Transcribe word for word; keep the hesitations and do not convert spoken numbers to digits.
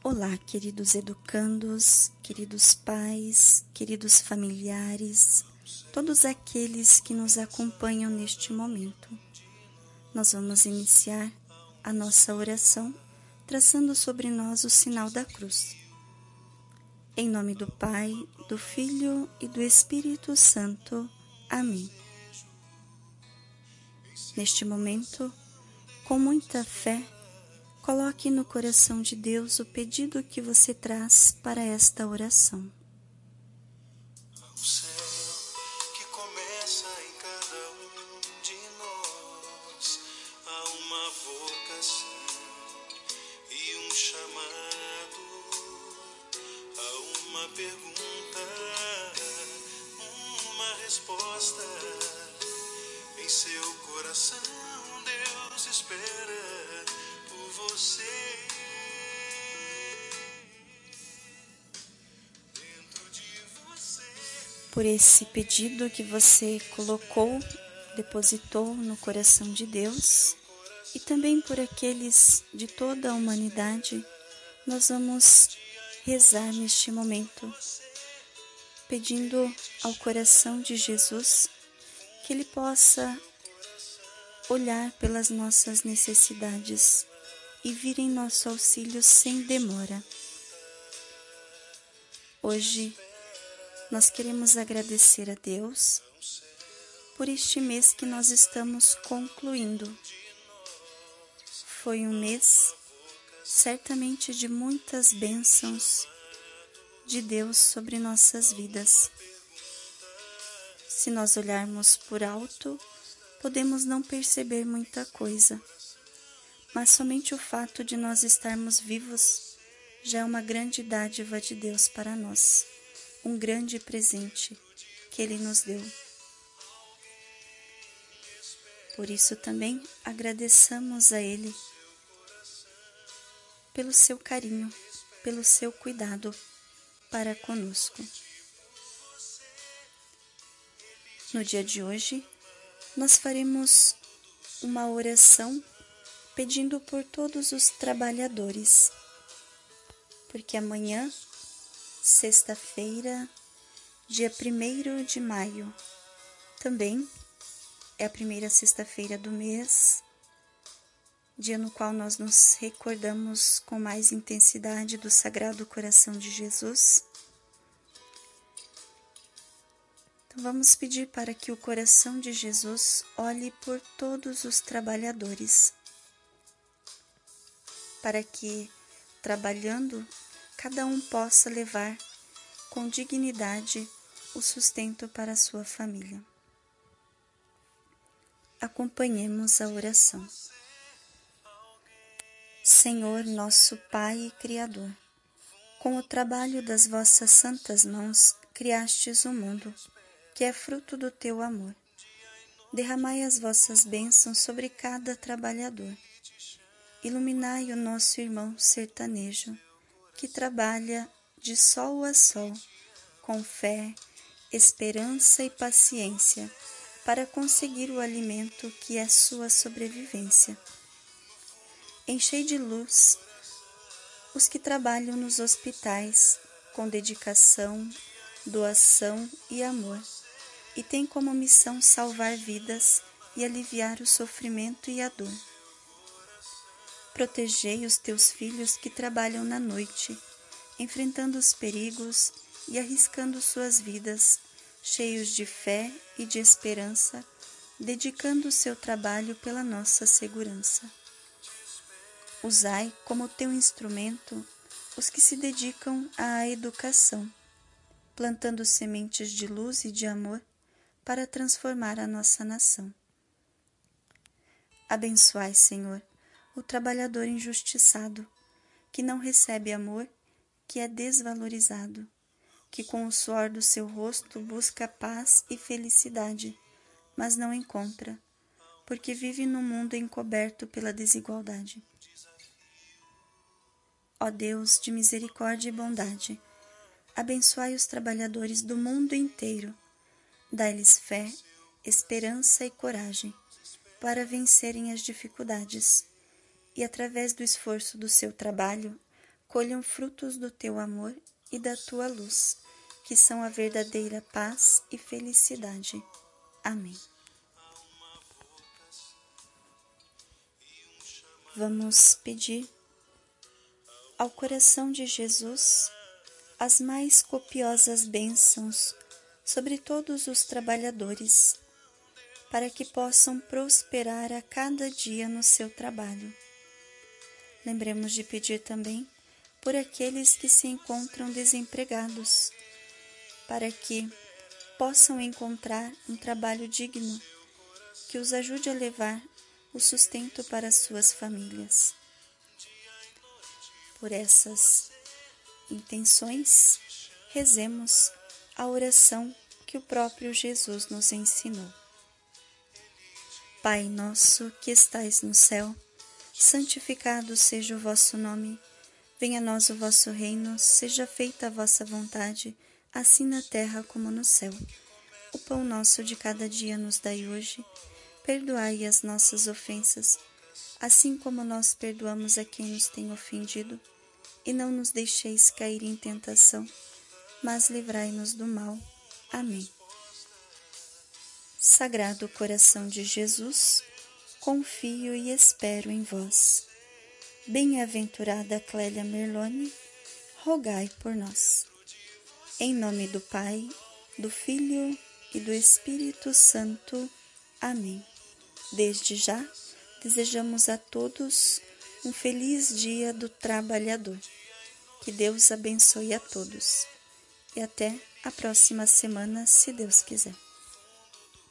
Olá, queridos educandos, queridos pais, queridos familiares, todos aqueles que nos acompanham neste momento. Nós vamos iniciar a nossa oração traçando sobre nós o sinal da cruz. Em nome do Pai, do Filho e do Espírito Santo. Amém. Neste momento, com muita fé, coloque no coração de Deus o pedido que você traz para esta oração. O céu que começa em cada um de nós, há uma vocação e um chamado, há uma pergunta, uma resposta. Em seu coração Deus espera por você. Dentro de você. Por esse pedido que você colocou, depositou no coração de Deus, e também por aqueles de toda a humanidade, nós vamos rezar neste momento, pedindo ao coração de Jesus que Ele possa olhar pelas nossas necessidades e vir em nosso auxílio sem demora. Hoje nós queremos agradecer a Deus por este mês que nós estamos concluindo. Foi um mês certamente de muitas bênçãos de Deus sobre nossas vidas. Se nós olharmos por alto, podemos não perceber muita coisa, mas somente o fato de nós estarmos vivos já é uma grande dádiva de Deus para nós, um grande presente que Ele nos deu. Por isso também agradeçamos a Ele pelo seu carinho, pelo seu cuidado para conosco. No dia de hoje, nós faremos uma oração pedindo por todos os trabalhadores, porque amanhã, sexta-feira, dia primeiro de maio, também é a primeira sexta-feira do mês, dia no qual nós nos recordamos com mais intensidade do Sagrado Coração de Jesus. Vamos pedir para que o coração de Jesus olhe por todos os trabalhadores, para que, trabalhando, cada um possa levar com dignidade o sustento para a sua família. Acompanhemos a oração. Senhor, nosso Pai e Criador, com o trabalho das vossas santas mãos, criastes o mundo, que é fruto do teu amor. Derramai as vossas bênçãos sobre cada trabalhador. Iluminai o nosso irmão sertanejo, que trabalha de sol a sol, com fé, esperança e paciência, para conseguir o alimento que é sua sobrevivência. Enchei de luz os que trabalham nos hospitais, com dedicação, doação e amor, e tem como missão salvar vidas e aliviar o sofrimento e a dor. Protegei os teus filhos que trabalham na noite, enfrentando os perigos e arriscando suas vidas, cheios de fé e de esperança, dedicando o seu trabalho pela nossa segurança. Usai como teu instrumento os que se dedicam à educação, plantando sementes de luz e de amor para transformar a nossa nação. Abençoai, Senhor, o trabalhador injustiçado, que não recebe amor, que é desvalorizado, que com o suor do seu rosto busca paz e felicidade, mas não encontra, porque vive num mundo encoberto pela desigualdade. Ó Deus de misericórdia e bondade, abençoai os trabalhadores do mundo inteiro, dai-lhes fé, esperança e coragem para vencerem as dificuldades e, através do esforço do seu trabalho, colham frutos do teu amor e da tua luz, que são a verdadeira paz e felicidade. Amém. Vamos pedir ao coração de Jesus as mais copiosas bênçãos sobre todos os trabalhadores, para que possam prosperar a cada dia no seu trabalho. Lembremos de pedir também por aqueles que se encontram desempregados, para que possam encontrar um trabalho digno, que os ajude a levar o sustento para as suas famílias. Por essas intenções, rezemos a oração que o próprio Jesus nos ensinou. Pai nosso que estais no céu, santificado seja o vosso nome. Venha a nós o vosso reino, seja feita a vossa vontade, assim na terra como no céu. O pão nosso de cada dia nos dai hoje. Perdoai as nossas ofensas, assim como nós perdoamos a quem nos tem ofendido. E não nos deixeis cair em tentação, mas livrai-nos do mal. Amém. Sagrado coração de Jesus, confio e espero em vós. Bem-aventurada Clélia Merloni, rogai por nós. Em nome do Pai, do Filho e do Espírito Santo. Amém. Desde já, desejamos a todos um feliz Dia do Trabalhador. Que Deus abençoe a todos. E até a próxima semana, se Deus quiser.